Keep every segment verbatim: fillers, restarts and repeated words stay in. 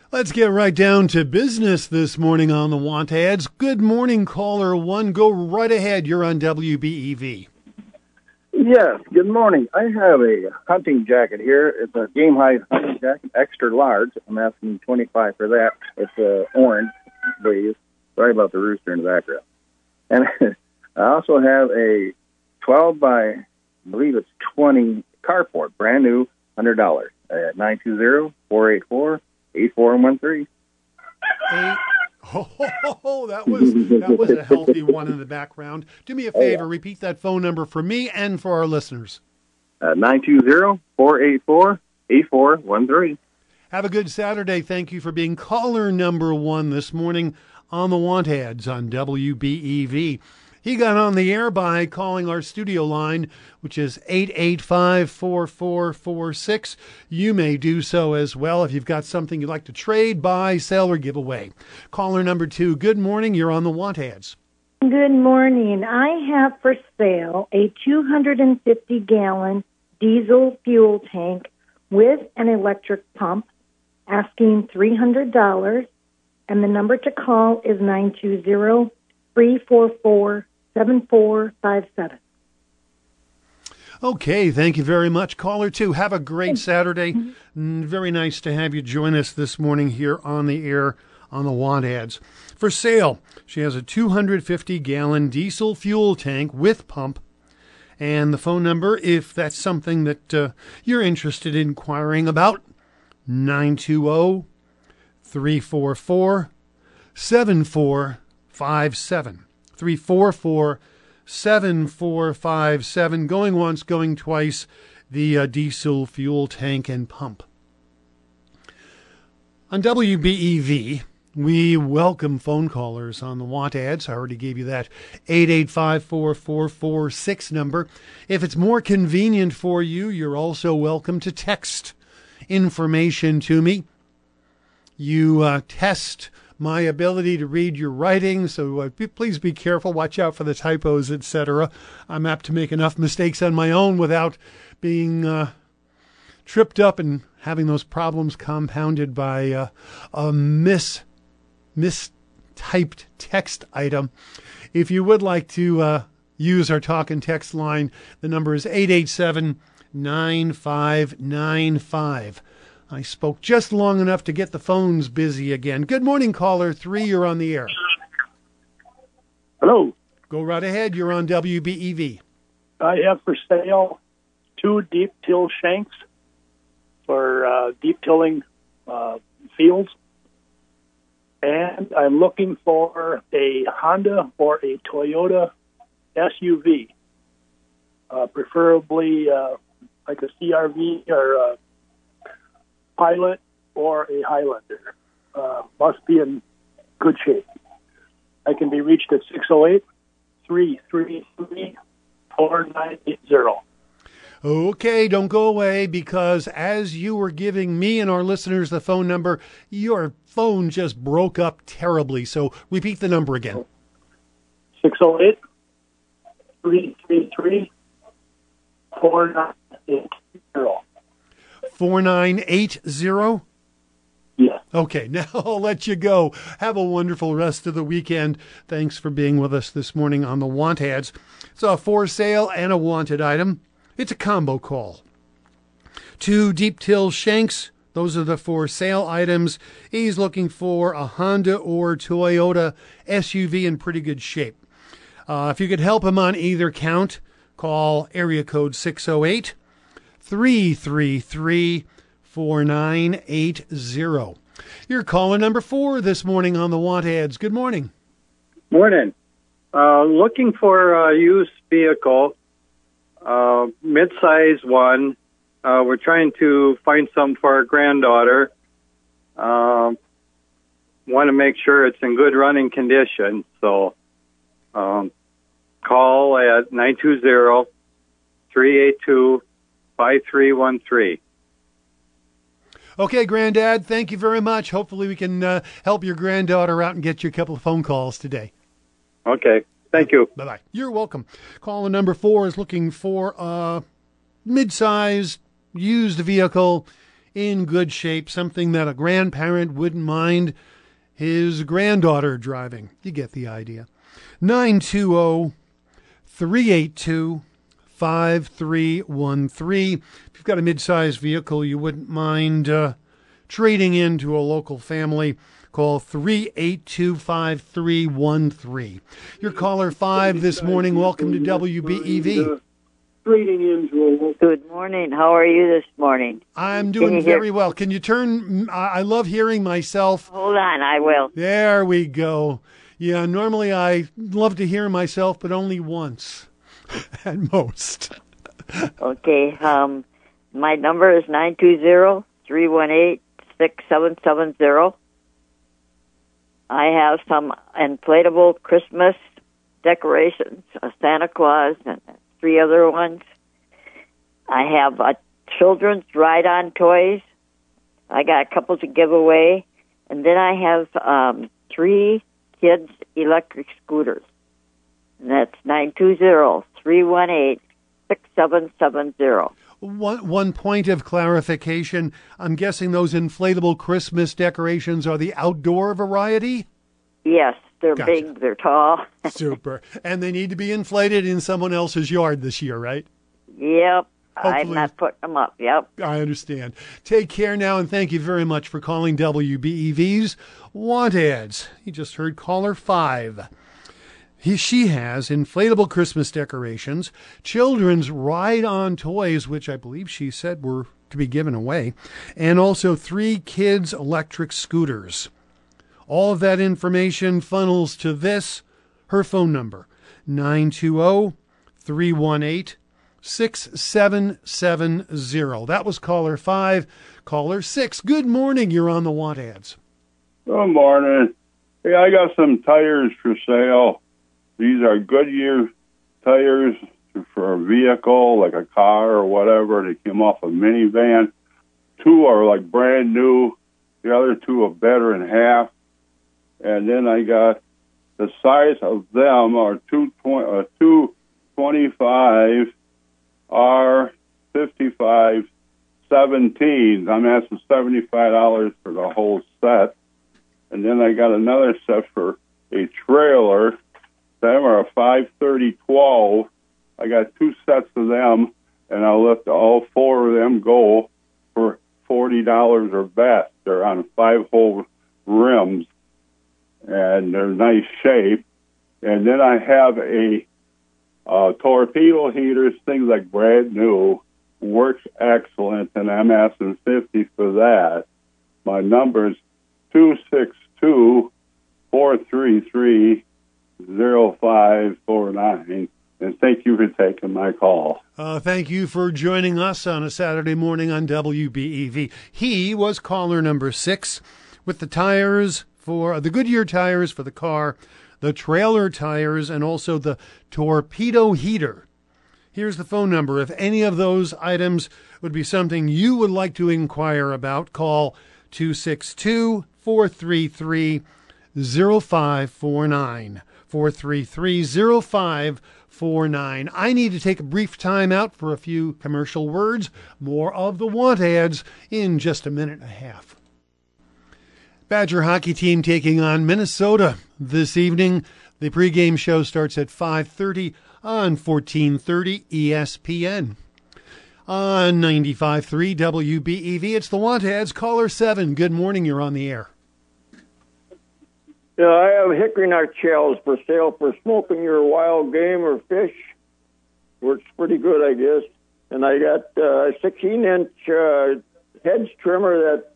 Let's get right down to business this morning on the Want Ads. Good morning, caller one. Go right ahead. You're on W B E V. Yes, good morning. I have a hunting jacket here. It's a Game Hide hunting jacket, extra large. I'm asking twenty-five for that. It's uh, orange, please. Sorry about the rooster in the background. And I also have a twelve by, I believe it's twenty carport, brand new, one hundred dollars at nine two zero, four eight four, eight four one three. Eight. Oh, that was that was a healthy one in the background. Do me a favor, repeat that phone number for me and for our listeners. Uh, nine two zero, four eight four, eight four one three. Have a good Saturday. Thank you for being caller number one this morning on the Want Ads on W B E V. He got on the air by calling our studio line, which is eight eight five, four four four six. You may do so as well if you've got something you'd like to trade, buy, sell, or give away. Caller number two, good morning. You're on the Want Ads. Good morning. I have for sale a two hundred fifty gallon diesel fuel tank with an electric pump, asking three hundred dollars, and the number to call is nine two zero, three four four, seven four five seven. Okay, thank you very much. Caller two, have a great Saturday. Mm, Very nice to have you join us this morning here on the air on the Want Ads. For sale, she has a two hundred fifty gallon diesel fuel tank with pump. And the phone number, if that's something that uh, you're interested in inquiring about, nine two zero, three four four, seven four five seven. three four four, seven four five seven. Going once, going twice, the uh, diesel fuel tank and pump. On W B E V, we welcome phone callers on the Want Ads. I already gave you that eight eight five, four four four six number. If it's more convenient for you, you're also welcome to text information to me. You uh, test my ability to read your writing, so uh, be, please be careful. Watch out for the typos, et cetera. I'm apt to make enough mistakes on my own without being uh, tripped up and having those problems compounded by uh, a mis mistyped text item. If you would like to uh, use our talk and text line, the number is eight eight seven, nine five nine five. I spoke just long enough to get the phones busy again. Good morning, caller three. You're on the air. Hello. Go right ahead. You're on W B E V. I have for sale two deep till shanks for uh, deep tilling uh, fields. And I'm looking for a Honda or a Toyota S U V, uh, preferably uh, like a C R V or a Pilot or a Highlander. Uh, must be in good shape. I can be reached at six oh eight, three three three, four nine eight zero. Okay, don't go away, because as you were giving me and our listeners the phone number, your phone just broke up terribly. So repeat the number again. six oh eight, three three three, four nine eight zero. four nine eight zero? Yeah. Okay, now I'll let you go. Have a wonderful rest of the weekend. Thanks for being with us this morning on the Want Ads. It's a for sale and a wanted item. It's a combo call. Two deep till shanks. Those are the for sale items. He's looking for a Honda or Toyota S U V in pretty good shape. Uh, if you could help him on either count, call area code six oh eight, three three three, four nine eight zero. You're caller number four this morning on the Want Ads. Good morning. Morning. Uh, looking for a used vehicle, uh, mid-size one. Uh, we're trying to find some for our granddaughter. Uh, want to make sure it's in good running condition. So um, call at nine two zero, three eight two, five three one three. Okay, Granddad, thank you very much. Hopefully we can uh, help your granddaughter out and get you a couple of phone calls today. Okay, thank you. Bye-bye. You're welcome. Caller number four is looking for a mid-sized used vehicle in good shape, something that a grandparent wouldn't mind his granddaughter driving. You get the idea. nine two zero, three eight two, five three one three. If you've got a mid-sized vehicle you wouldn't mind uh, trading into a local family, call three eight two, five three one three. Your caller five this morning. Welcome to W B E V. Good morning. How are you this morning? I'm doing very well. Can you turn? I love hearing myself. Hold on, I will. There we go. Yeah, normally I love to hear myself, but only once at most. Okay. Um, my number is nine two zero, three one eight, six seven seven zero. I have some inflatable Christmas decorations, a Santa Claus, and three other ones. I have a children's ride-on toys. I got a couple to give away. And then I have um, three kids' electric scooters. And that's nine two zero, three one eight, six seven seven zero. One, one point of clarification. I'm guessing those inflatable Christmas decorations are the outdoor variety? Yes, they're Gotcha. big, they're tall. Super. And they need to be inflated in someone else's yard this year, right? Yep. I'm Hopefully- not putting them up. Yep. I understand. Take care now, and thank you very much for calling W B E V's Want Ads. You just heard caller five. He, she has inflatable Christmas decorations, children's ride-on toys, which I believe she said were to be given away, and also three kids' electric scooters. All of that information funnels to this, her phone number, nine two zero, three one eight, six seven seven zero. That was caller five. Caller six, good morning. You're on the Want Ads. Good morning. Hey, I got some tires for sale. These are Goodyear tires for a vehicle, like a car or whatever. They came off a minivan. Two are like brand new. The other two are better in half. And then I got the size of them are two twenty, uh, two twenty-five R fifty-five seventeens. I'm asking seventy-five dollars for the whole set. And then I got another set for a trailer. Them are a five thirty twelve. I got two sets of them, and I'll let all four of them go for forty dollars or best. They're on five-hole rims, and they're nice shape. And then I have a uh, torpedo heaters, things like brand new, works excellent, and I'm asking fifty for that. My number is two six two, four three three, zero five four nine, and thank you for taking my call. Uh, thank you for joining us on a Saturday morning on W B E V. He was caller number six with the tires for the Goodyear tires for the car, the trailer tires, and also the torpedo heater. Here's the phone number. If any of those items would be something you would like to inquire about, call two six two, four three three, zero five four nine. four three three, zero five four nine. I need to take a brief time out for a few commercial words. More of the Want Ads in just a minute and a half. Badger hockey team taking on Minnesota this evening. The pregame show starts at five thirty on fourteen thirty E S P N. On ninety-five point three W B E V, it's the Want Ads. Caller seven, good morning, you're on the air. Yeah, I have hickory nut shells for sale for smoking your wild game or fish. Works pretty good, I guess. And I got uh, a sixteen-inch uh, hedge trimmer, that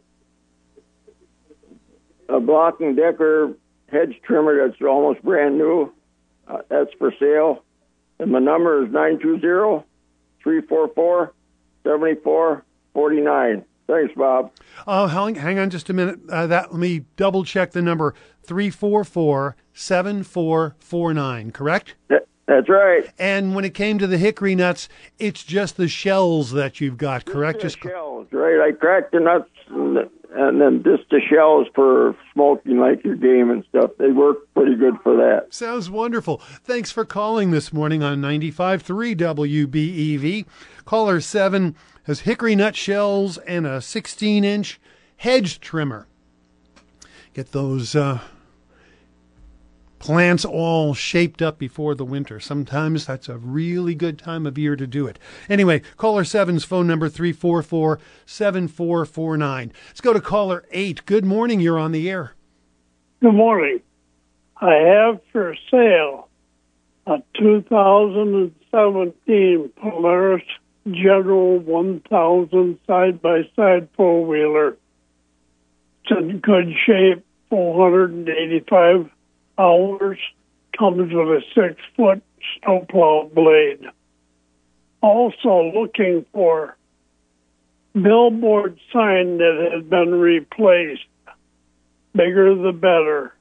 a Block and Decker hedge trimmer that's almost brand new. Uh, that's for sale. And my number is nine two zero, three four four, seven four four nine. Thanks, Bob. Oh, hang, hang on just a minute. Uh, that let me double check the number. three four four, seven four four nine, correct? That, That's right. And when it came to the hickory nuts, it's just the shells that you've got, correct? Just the Just shells, right? I cracked the nuts and, and then just the shells for smoking like your game and stuff. They work pretty good for that. Sounds wonderful. Thanks for calling this morning on ninety-five point three W B E V. Caller seven has hickory nut shells and a sixteen inch hedge trimmer. Get those uh, plants all shaped up before the winter. Sometimes that's a really good time of year to do it. Anyway, caller seven's phone number three four four, seven four four nine. Let's go to caller eight. Good morning. You're on the air. Good morning. I have for sale a two thousand seventeen Polaris General one thousand side-by-side four-wheeler. It's in good shape, four hundred eighty-five hours, comes with a six-foot snowplow blade. Also looking for billboard sign that has been replaced. Bigger the better.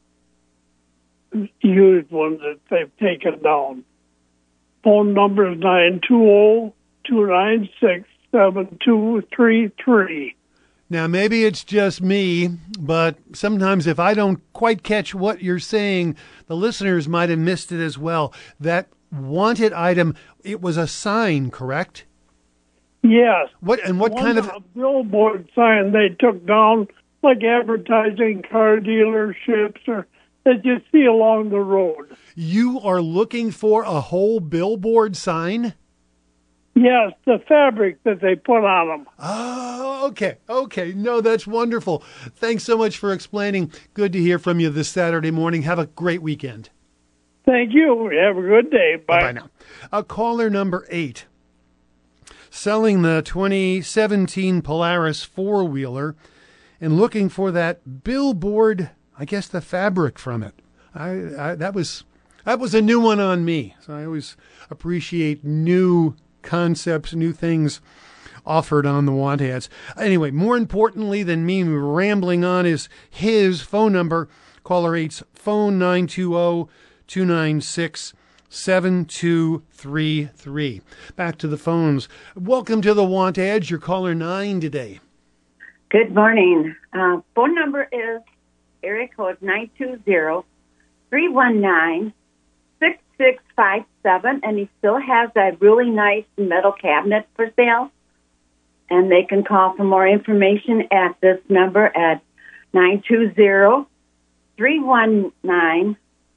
Used ones that they've taken down. Phone number is nine two zero, two nine six, seven two three three. Now, maybe it's just me, but sometimes if I don't quite catch what you're saying, the listeners might have missed it as well. That wanted item, it was a sign, correct? Yes. What and what One kind of a billboard sign they took down, like advertising car dealerships or that you see along the road. You are looking for a whole billboard sign? Yes, the fabric that they put on them. Oh, okay. Okay. No, that's wonderful. Thanks so much for explaining. Good to hear from you this Saturday morning. Have a great weekend. Thank you. Have a good day. Bye. Bye now. Uh, caller number eight. Selling the twenty seventeen Polaris four-wheeler and looking for that billboard, I guess the fabric from it. I, I that was that was a new one on me. So I always appreciate new concepts, new things offered on the want ads. Anyway, more importantly than me rambling on is his phone number. Caller eight's phone nine two zero, two nine six, seven two three three. Back to the phones. Welcome to the want ads. You're caller nine today. Good morning. Uh, phone number is area code nine two zero, three one nine, six six five seven, and he still has that really nice metal cabinet for sale. And they can call for more information at this number at nine two zero, three one nine,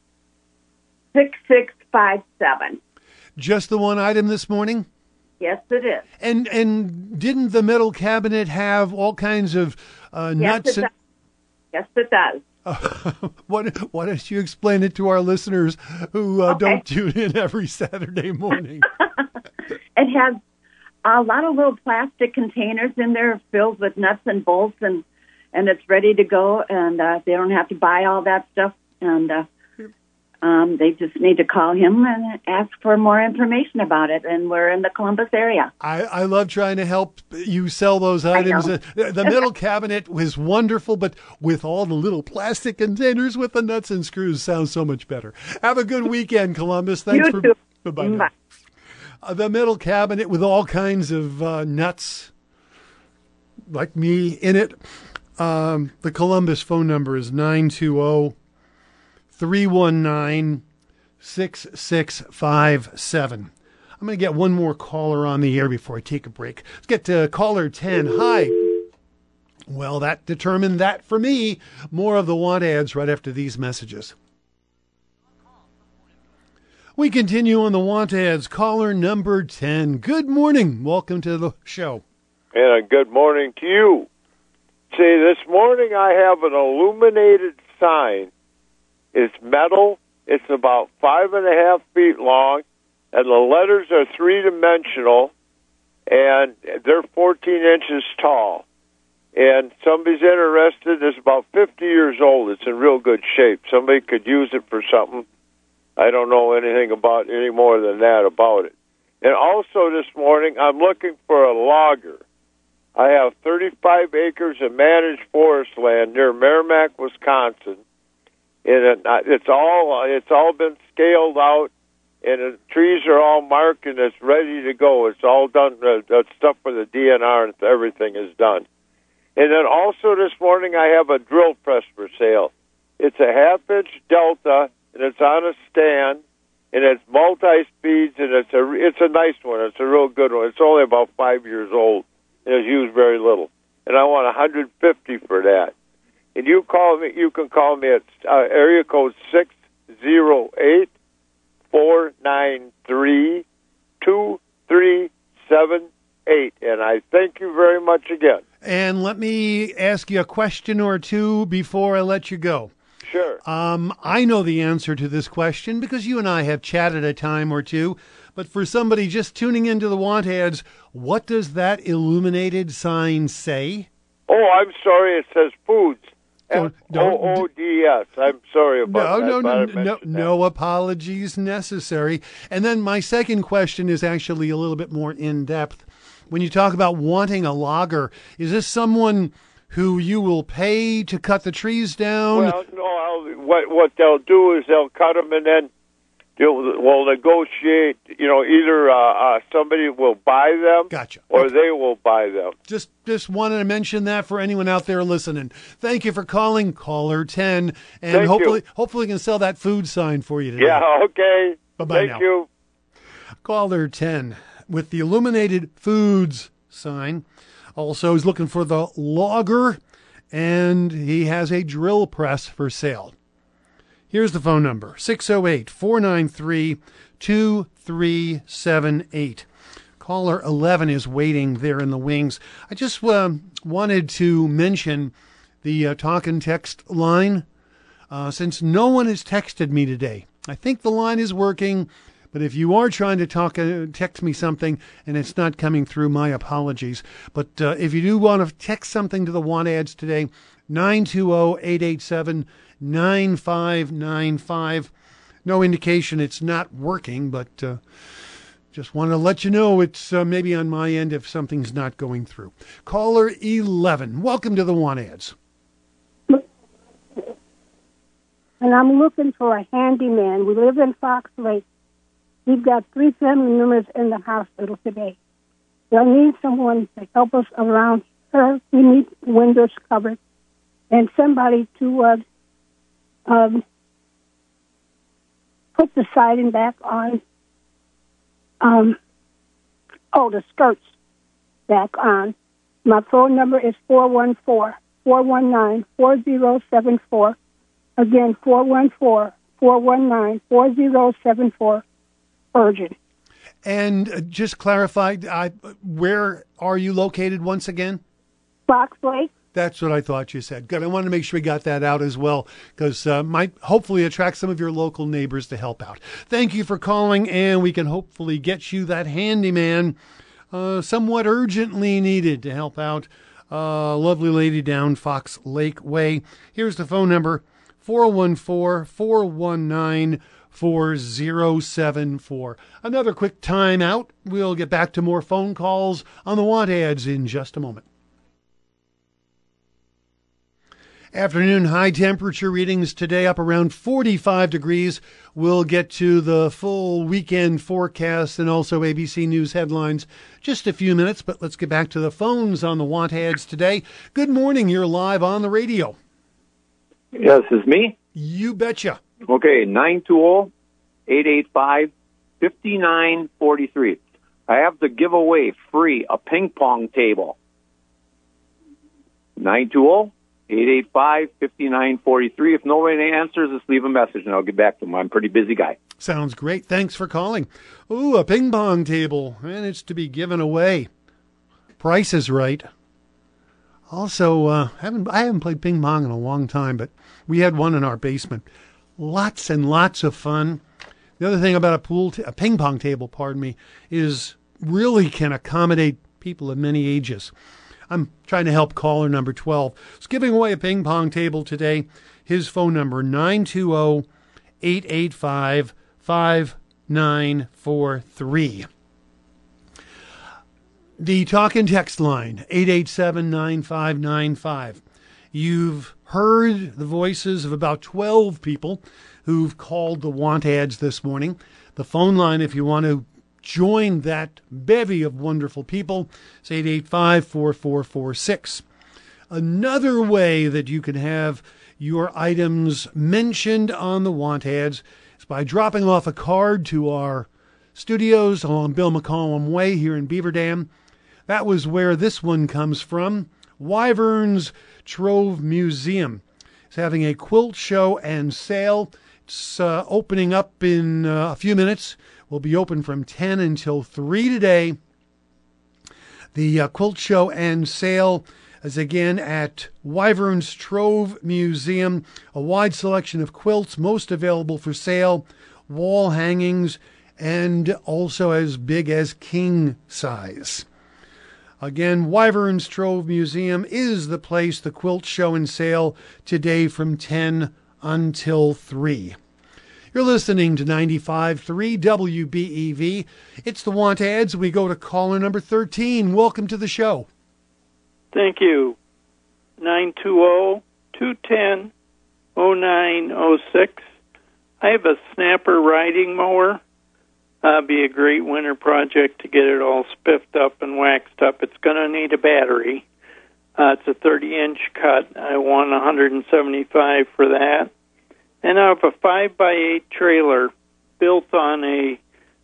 six six five seven. Just the one item this morning? Yes, it is. And and didn't the metal cabinet have all kinds of uh, yes, nuts? It And, does. Yes, it does. Uh, what, why don't you explain it to our listeners who uh, Okay. don't tune in every Saturday morning? It has a lot of little plastic containers in there filled with nuts and bolts, and, and it's ready to go, and uh, they don't have to buy all that stuff, and uh, um, they just need to call him and ask for more information about it, and we're in the Columbus area. I, I love trying to help you sell those items. know. Uh, The metal cabinet was wonderful, but with all the little plastic containers with the nuts and screws sounds so much better. Have a good weekend, Columbus. Thanks You for too. Bye-bye now. Bye. Uh, the metal cabinet with all kinds of uh, nuts, like me, in it. Um, the Columbus phone number is nine two zero, three one nine, six six five seven. I'm going to get one more caller on the air before I take a break. Let's get to caller ten. Hi. Well, that determined that for me. More of the want ads right after these messages. We continue on the want ads. Caller number ten. Good morning. Welcome to the show. And a good morning to you. See, this morning I have an illuminated sign. It's metal. It's about five and a half feet long, and the letters are three-dimensional, and they're fourteen inches tall. And somebody's interested. It's about fifty years old. It's in real good shape. Somebody could use it for something. I don't know anything about any more than that about it. And also this morning, I'm looking for a logger. I have thirty-five acres of managed forest land near Merrimack, Wisconsin. And it, it's all it's all been scaled out, and the trees are all marked and it's ready to go. It's all done. The, the stuff for the D N R and everything is done. And then also this morning I have a drill press for sale. It's a half-inch Delta, and it's on a stand, and it's multi-speeds, and it's a it's a nice one. It's a real good one. It's only about five years old, and it's used very little. And I want one hundred fifty for that. And you call me. You can call me at uh, area code six zero eight. Four nine three two three seven eight, and I thank you very much again. And let me ask you a question or two before I let you go. Sure. Um, I know the answer to this question because you and I have chatted a time or two. But for somebody just tuning into the Want Ads, what does that illuminated sign say? Oh, I'm sorry. It says foods. Oh, O O D S. I'm sorry about no, that. No, no, no, no apologies necessary. And then my second question is actually a little bit more in-depth. When you talk about wanting a logger, is this someone who you will pay to cut the trees down? Well, no. I'll, what what they'll do is they'll cut them and then they'll, will negotiate. You know, either uh, uh, somebody will buy them, gotcha, or okay. they will buy them. Just just wanted to mention that for anyone out there listening. Thank you for calling, caller ten, and Thank hopefully you. hopefully we can sell that food sign for you today. Yeah. Okay. Bye bye Thank now. you. Caller ten with the illuminated foods sign. Also, he's looking for the logger, and he has a drill press for sale. Here's the phone number, six oh eight, four nine three, two three seven eight. Caller eleven is waiting there in the wings. I just uh, wanted to mention the uh, talk and text line. Uh, since no one has texted me today, I think the line is working. But if you are trying to talk, uh, text me something and it's not coming through, my apologies. But uh, if you do want to text something to the Want Ads today, nine two zero, eight eight seven, nine five nine five. No indication it's not working, but uh, just want to let you know it's uh, maybe on my end if something's not going through. Caller eleven, welcome to the Want Ads. And I'm looking for a handyman. We live in Fox Lake. We've got three family members in the hospital today. I need someone to help us around her. We need windows covered and somebody to uh, um, put the siding back on. Um, oh, the skirts back on. My phone number is four one four, four one nine, four zero seven four. Again, four one four, four one nine, four zero seven four. Urgent. And uh, just clarify, I, where are you located once again? Fox Lake. That's what I thought you said. Good. I wanted to make sure we got that out as well, because uh, might hopefully attract some of your local neighbors to help out. Thank you for calling, and we can hopefully get you that handyman uh, somewhat urgently needed to help out a uh, lovely lady down Fox Lake Way. Here's the phone number, four one four, four one nine, four zero seven four. Another quick time out. We'll get back to more phone calls on the Want Ads in just a moment. Afternoon high temperature readings today up around forty-five degrees. We'll get to the full weekend forecast and also A B C News headlines just a few minutes, but let's get back to the phones on the Want Ads today. Good morning. You're live on the radio. Yes, it's me. You betcha. Okay, nine two zero, eight eight five, five nine four three. I have to give away free a ping pong table. nine two zero, eight eight five, five nine four three. If nobody answers, just leave a message and I'll get back to them. I'm a pretty busy guy. Sounds great. Thanks for calling. Ooh, a ping pong table, and it's to be given away. Price is right. Also, uh, haven't I haven't played ping pong in a long time, but we had one in our basement. Lots and lots of fun. The other thing about a pool, t- a ping pong table, pardon me, is really can accommodate people of many ages. I'm trying to help caller number twelve. He's giving away a ping pong table today. His phone number, nine two zero, eight eight five, five nine four three. The talk and text line, eight eight seven, nine five nine five. You've heard the voices of about twelve people who've called the Want Ads this morning. The phone line, if you want to join that bevy of wonderful people, is eight eight five, four four four six. Another way that you can have your items mentioned on the want ads is by dropping off a card to our studios along Bill McCollum Way here in Beaver Dam. That was where this one comes from. Wyvern's Trove Museum is having a quilt show and sale. It's uh, opening up in uh, a few minutes. We'll be open from ten until three today. The uh, quilt show and sale is again at Wyvern's Trove Museum. A wide selection of quilts, most available for sale, wall hangings, and also as big as king size. Again, Wyvern's Trove Museum is the place. The quilt show and sale today from ten until three. You're listening to ninety-five point three W B E V. It's the Want Ads. We go to caller number thirteen. Welcome to the show. Thank you. nine two zero, two one zero, zero nine zero six. I have a snapper riding mower. Uh, be a great winter project to get it all spiffed up and waxed up. It's going to need a battery. Uh, it's a thirty-inch cut. I want one hundred seventy-five dollars for that. And I have a five by eight trailer built on a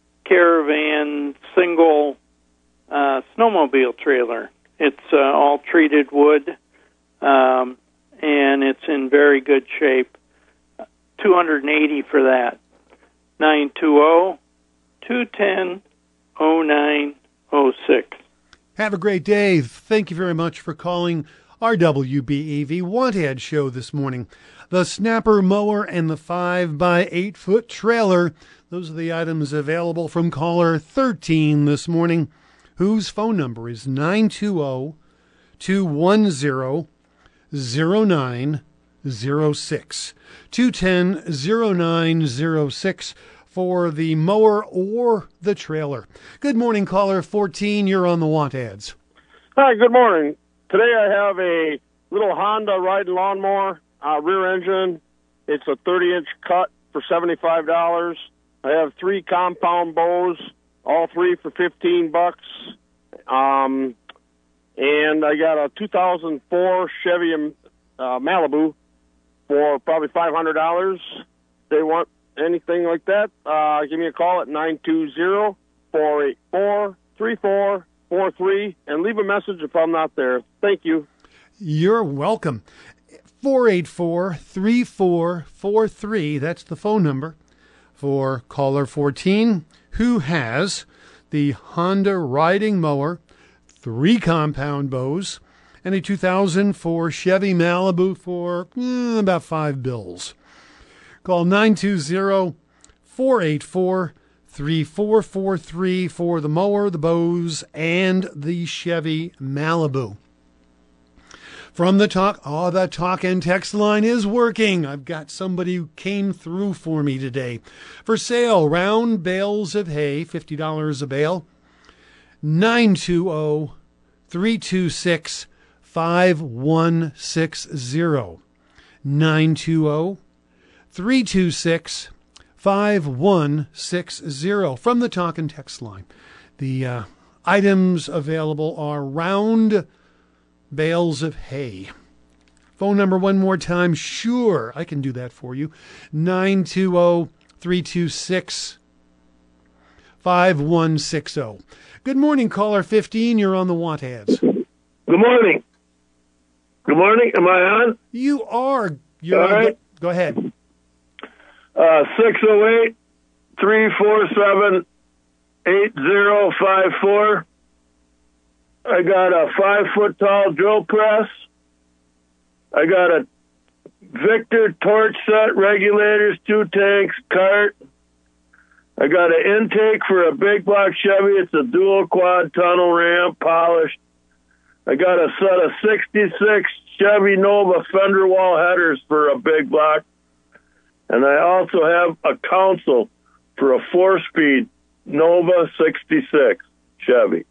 caravan single uh, snowmobile trailer. It's uh, all treated wood, um, and it's in very good shape. two hundred eighty dollars for that. nine two zero, two one zero, zero nine zero six. Have a great day. Thank you very much for calling our W B E V Want Ad show this morning. The snapper mower and the five by eight foot trailer. Those are the items available from caller thirteen this morning, whose phone number is nine two zero, two one zero, zero nine zero six. two one zero, zero nine zero six for the mower or the trailer. Good morning, caller fourteen. You're on the Want Ads. Hi, good morning. Today I have a little Honda riding lawnmower, uh, rear engine. It's a thirty-inch cut for seventy-five dollars. I have three compound bows, all three for fifteen bucks. Um, and I got a two thousand four Chevy uh, Malibu for probably five hundred dollars. They want anything like that, uh, give me a call at nine two zero, four eight four, three four four three and leave a message if I'm not there. Thank you. You're welcome. four eight four, three four four three. That's the phone number for caller fourteen, who has the Honda riding mower, three compound bows, and a two thousand four Chevy Malibu for eh, about five bills. Call nine two zero, four eight four, three four four three for the mower, the bows, and the Chevy Malibu. From the talk, oh, the talk and text line is working. I've got somebody who came through for me today. For sale, round bales of hay, fifty dollars a bale, nine two zero, three two six, five one six zero. nine two zero, three two six, five one six zero. From the talk and text line. The uh, items available are round bales of hay. Phone number one more time. Sure, I can do that for you. nine two zero, three two six, five one six zero. Good morning, caller fifteen. You're on the Want Ads. Good morning. Good morning. Am I on? You are. You're All on. right. Go ahead. Uh, six oh eight, three four seven, eight oh five four. I got a five-foot-tall drill press. I got a Victor torch set, regulators, two tanks, cart. I got an intake for a big block Chevy. It's a dual quad tunnel ramp, polished. I got a set of sixty-six Chevy Nova fender wall headers for a big block. And I also have a console for a four-speed Nova sixty-six Chevy.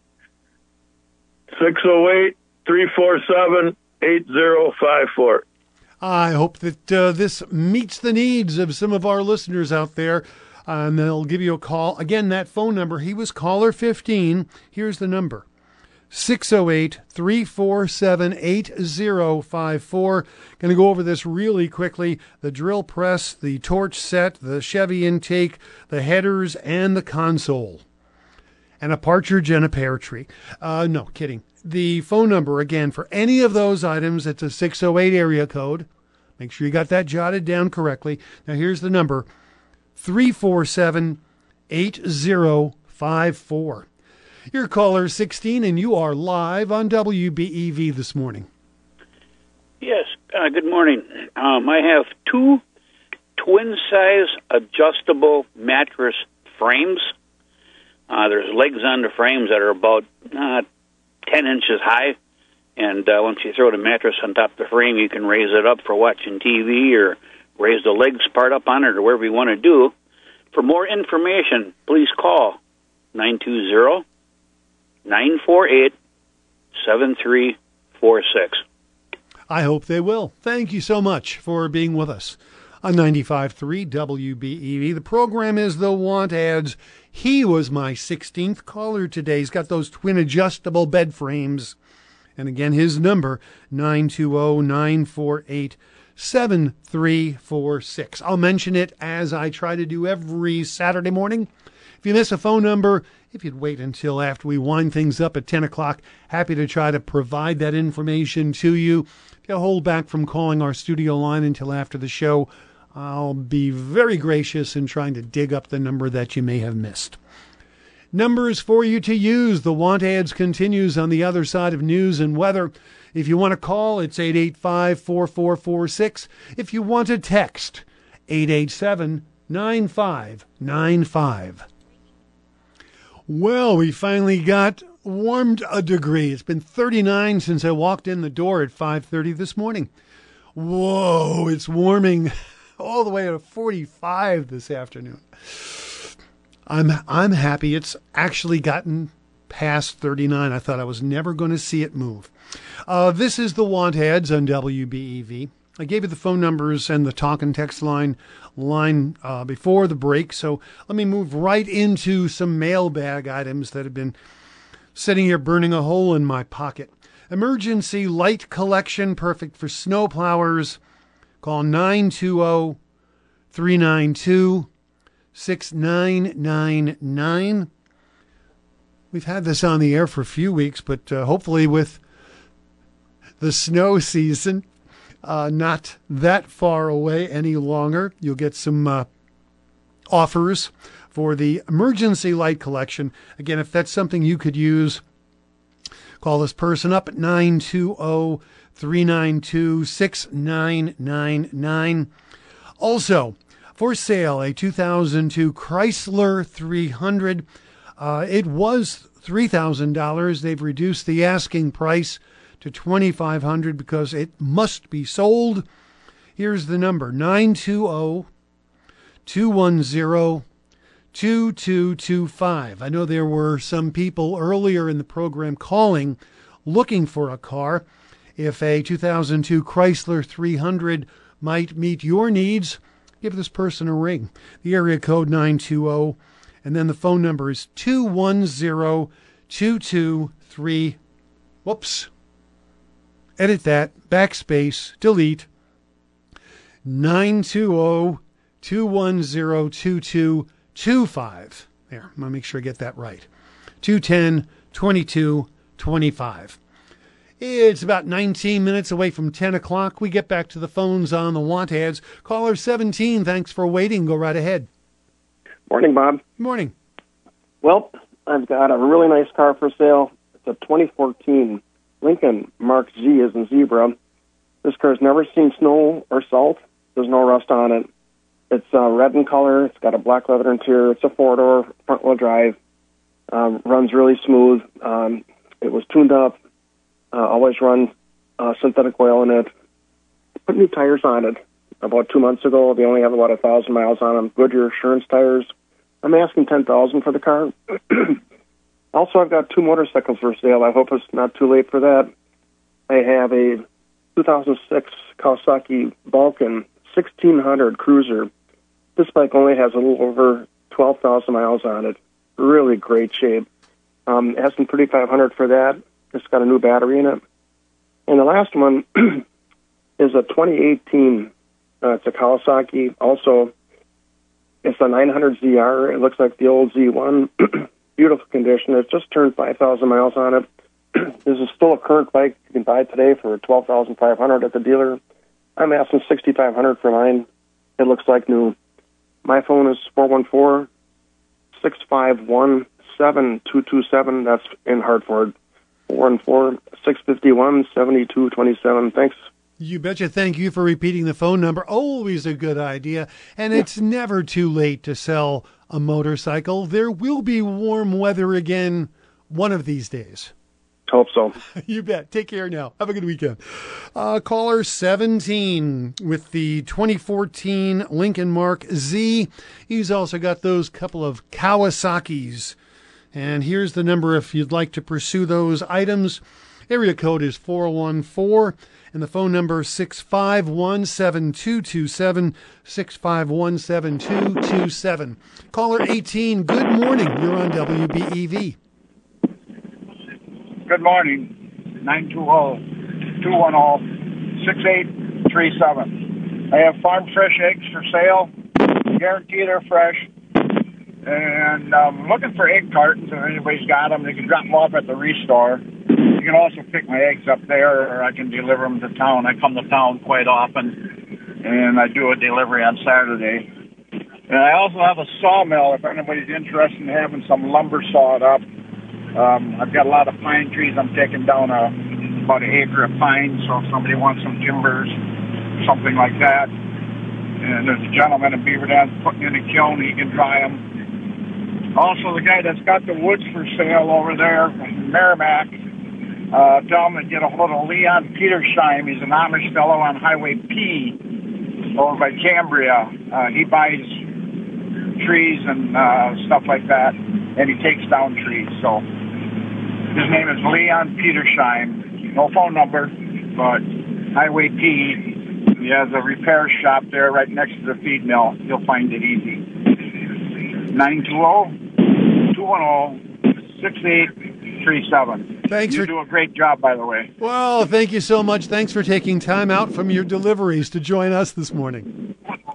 six oh eight, three four seven, eight oh five four. I hope that uh, this meets the needs of some of our listeners out there. and they'll give you a call. Again, that phone number, he was caller fifteen. Here's the number, six oh eight, three four seven, eight oh five four. Going to go over this really quickly. The drill press, the torch set, the Chevy intake, the headers, and the console. And a partridge and a pear tree. Uh, no, kidding. The phone number, again, for any of those items, it's a six oh eight area code. Make sure you got that jotted down correctly. Now, here's the number, three four seven, eight oh five four. You're caller sixteen, and you are live on W B E V this morning. Yes, uh, good morning. Um, I have two twin-size adjustable mattress frames. Uh, there's legs on the frames that are about uh, ten inches high, and uh, once you throw the mattress on top of the frame, you can raise it up for watching T V or raise the legs part up on it or whatever you want to do. For more information, please call nine two zero, nine four eight, seven three four six. I hope they will. Thank you so much for being with us on ninety-five point three W B E V. The program is The Want Ads. He was my sixteenth caller today. He's got those twin adjustable bed frames. And again, his number, nine two zero, nine four eight, seven three four six. I'll mention it as I try to do every Saturday morning. If you miss a phone number, if you'd wait until after we wind things up at ten o'clock, happy to try to provide that information to you. If you hold back from calling our studio line until after the show, I'll be very gracious in trying to dig up the number that you may have missed. Numbers for you to use. The Want Ads continues on the other side of news and weather. If you want to call, it's eight eight five, four four four six. If you want to text, eight eight seven, nine five nine five. Well, we finally got warmed a degree. It's been thirty-nine since I walked in the door at five thirty this morning. Whoa, it's warming all the way to forty-five this afternoon. I'm I'm happy it's actually gotten past thirty-nine. I thought I was never going to see it move. Uh, this is the Want Ads on W B E V. I gave you the phone numbers and the talk and text line line uh, before the break, so let me move right into some mailbag items that have been sitting here burning a hole in my pocket. Emergency light collection, perfect for snowplowers. Call nine two zero, three nine two, six nine nine nine. We've had this on the air for a few weeks, but uh, hopefully with the snow season uh, not that far away any longer, you'll get some uh, offers for the emergency light collection. Again, if that's something you could use, call this person up at nine two zero, three nine two, six nine nine nine. Also, for sale, a two thousand two Chrysler three hundred. Uh, it was three thousand dollars. They've reduced the asking price to twenty-five hundred dollars because it must be sold. Here's the number, nine two zero, two one zero, two two two five. I know there were some people earlier in the program calling, looking for a car. If a two thousand two Chrysler three hundred might meet your needs, give this person a ring. The area code nine two zero, and then the phone number is two one zero, two two three. Whoops. Edit that. Backspace. Delete. nine two zero, two one zero, two two two five. There. I'm going to make sure I get that right. two one zero, two two two five. It's about nineteen minutes away from ten o'clock. We get back to the phones on the Want Ads. Caller seventeen, thanks for waiting. Go right ahead. Morning, Bob. Morning. Well, I've got a really nice car for sale. It's a twenty fourteen Lincoln Mark Z as in zebra. This car's never seen snow or salt. There's no rust on it. It's uh, red in color. It's got a black leather interior. It's a four-door, front-wheel drive. Um, runs really smooth. Um, it was tuned up. Uh, always run uh, synthetic oil in it. Put new tires on it about two months ago. They only have about a thousand miles on them. Goodyear Assurance tires. I'm asking ten thousand for the car. Also, I've got two motorcycles for sale. I hope it's not too late for that. I have a two thousand six Kawasaki Vulcan sixteen hundred Cruiser. This bike only has a little over twelve thousand miles on it. Really great shape. Um, S and thirty-five hundred for that. It's got a new battery in it. And the last one is a twenty eighteen. Uh, it's a Kawasaki. Also, it's a nine hundred Z R. It looks like the old Z one. Beautiful condition. It's just turned five thousand miles on it. This is still a current bike you can buy today for twelve thousand five hundred dollars at the dealer. I'm asking six thousand five hundred dollars for mine. It looks like new. My phone is four one four, six five one, seven two two seven. That's in Hartford. four one four, six five one, seven two two seven. Thanks. You betcha. Thank you for repeating the phone number. Always a good idea. And it's never too late to sell a motorcycle. There will be warm weather again one of these days. Hope so. You bet. Take care now. Have a good weekend. Uh, caller seventeen with the twenty fourteen Lincoln Mark Z. He's also got those couple of Kawasaki's. And here's the number if you'd like to pursue those items. Area code is four one four, and the phone number is six five one, seven two two seven, six five one, seven two two seven. Caller eighteen, good morning. You're on W B E V. Good morning. nine two zero, two one zero, six eight three seven. I have farm fresh eggs for sale. Guarantee they're fresh. And I'm looking for egg cartons. If anybody's got them, they can drop them off at the Restore. You can also pick my eggs up there, or I can deliver them to town. I come to town quite often, and I do a delivery on Saturday. And I also have a sawmill if anybody's interested in having some lumber sawed up. Um, I've got a lot of pine trees. I'm taking down a, about an acre of pine, so if somebody wants some timbers, something like that. And there's a gentleman in Beaver Dam putting in a kiln, he can dry them. Also, the guy that's got the woods for sale over there in Merrimack, uh, tell him to get a hold of Leon Petersheim. He's an Amish fellow on Highway P over by Cambria. Uh, he buys trees and uh, stuff like that, and he takes down trees. So his name is Leon Petersheim. No phone number, but Highway P. He has a repair shop there right next to the feed mill. You'll find it easy. nine two zero, two one zero, six eight three seven. Thanks you for... do a great job, by the way. Well, thank you so much. Thanks for taking time out from your deliveries to join us this morning.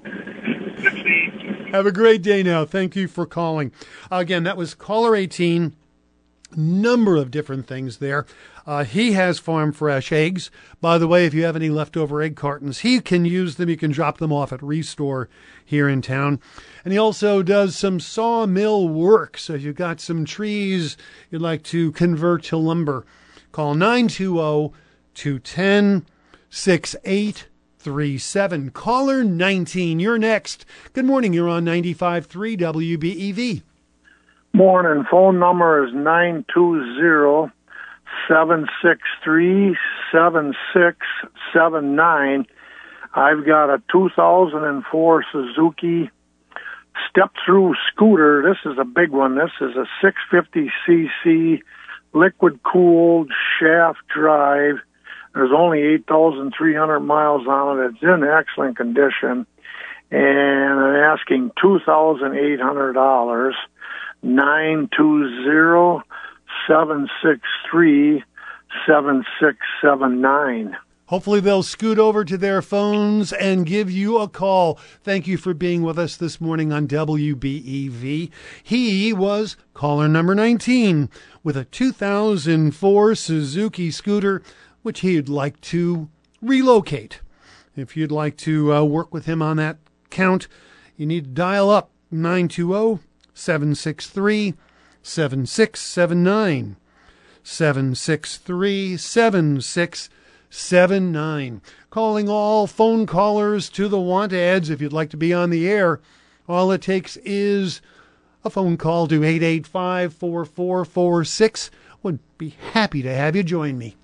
Have a great day now. Thank you for calling. Again, that was caller eighteen. Number of different things there. Uh, he has farm fresh eggs. By the way, if you have any leftover egg cartons, he can use them. You can drop them off at Restore here in town. And he also does some sawmill work. So if you've got some trees you'd like to convert to lumber, call nine two zero, two one zero, six eight three seven. Caller nineteen, you're next. Good morning. You're on ninety-five point three W B E V. Morning. Phone number is nine two zero, seven six three, seven six seven nine. I've got a two thousand four Suzuki step-through scooter. This is a big one. This is a six fifty c c liquid-cooled shaft drive. There's only eight thousand three hundred miles on it. It's in excellent condition. And I'm asking two thousand eight hundred dollars. nine two zero, seven six three, seven six seven nine. Hopefully they'll scoot over to their phones and give you a call. Thank you for being with us this morning on W B E V. He was caller number nineteen with a two thousand four Suzuki scooter, which he'd like to relocate. If you'd like to uh, work with him on that count, you need to dial up nine two zero, seven six three, seven six seven nine. seven six three, seven six seven nine. Calling all phone callers to the want ads. If you'd like to be on the air, all it takes is a phone call to eight eight five, four four four six. Would be happy to have you join me.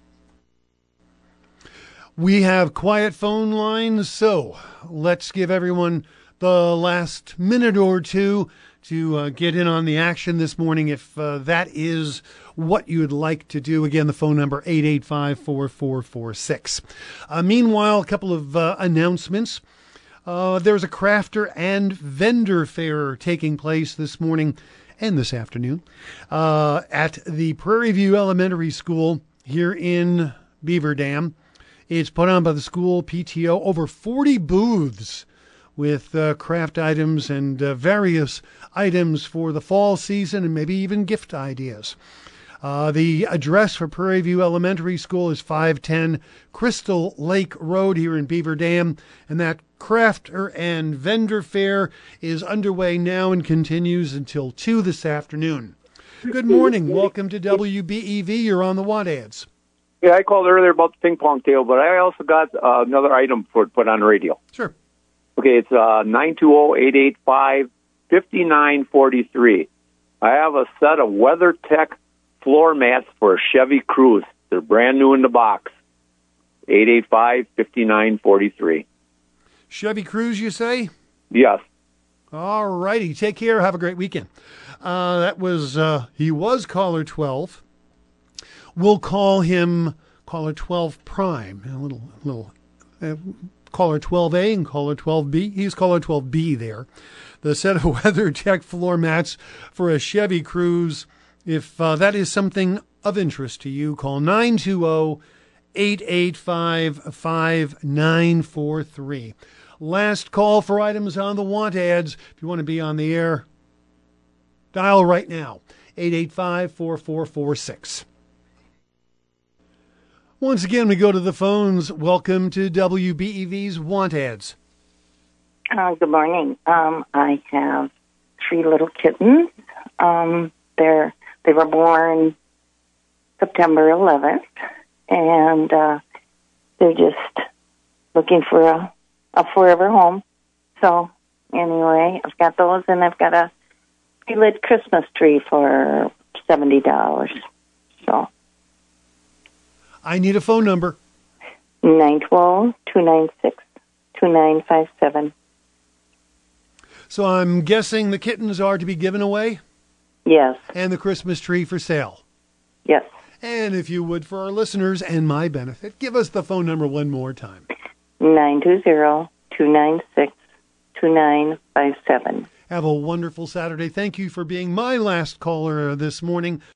We have quiet phone lines, so let's give everyone the last minute or two to uh, get in on the action this morning if uh, that is what you'd like to do. Again, the phone number eight eight five, four four four six. Uh, meanwhile, a couple of uh, announcements. Uh, there's a crafter and vendor fair taking place this morning and this afternoon uh, at the Prairie View Elementary School here in Beaver Dam. It's put on by the school P T O. Over forty booths with uh, craft items and uh, various items for the fall season and maybe even gift ideas. Uh, the address for Prairie View Elementary School is five ten Crystal Lake Road here in Beaver Dam, and that crafter and vendor fair is underway now and continues until two this afternoon. Good morning. Welcome to W B E V. You're on the Want Ads. Yeah, I called earlier about the ping pong table, but I also got uh, another item for put on the radio. Sure. Okay, it's uh, nine two zero, eight eight five, five nine four three. I have a set of WeatherTech floor mats for a Chevy Cruze. They're brand new in the box. eight eight five, five nine four three. Chevy Cruze, you say? Yes. All righty. Take care. Have a great weekend. Uh, that was, uh, he was caller twelve. We'll call him caller twelve prime. A little, little, uh, caller twelve A and caller twelve B. He's caller twelve B there. The set of WeatherTech floor mats for a Chevy Cruze. If uh, that is something of interest to you, call nine two zero, eight eight five, five nine four three. Last call for items on the Want Ads. If you want to be on the air, dial right now, eight eight five, four four four six. Once again, we go to the phones. Welcome to W B E V's Want Ads. Uh, good morning. Um, I have three little kittens. Um, they're They were born September eleventh, and uh, they're just looking for a, a forever home. So anyway, I've got those, and I've got a lit Christmas tree for seventy dollars. So I need a phone number. nine one two, two nine six, two nine five seven. So I'm guessing the kittens are to be given away? Yes. And the Christmas tree for sale? Yes. And if you would, for our listeners and my benefit, give us the phone number one more time. nine two zero, two nine six, two nine five seven. Have a wonderful Saturday. Thank you for being my last caller this morning.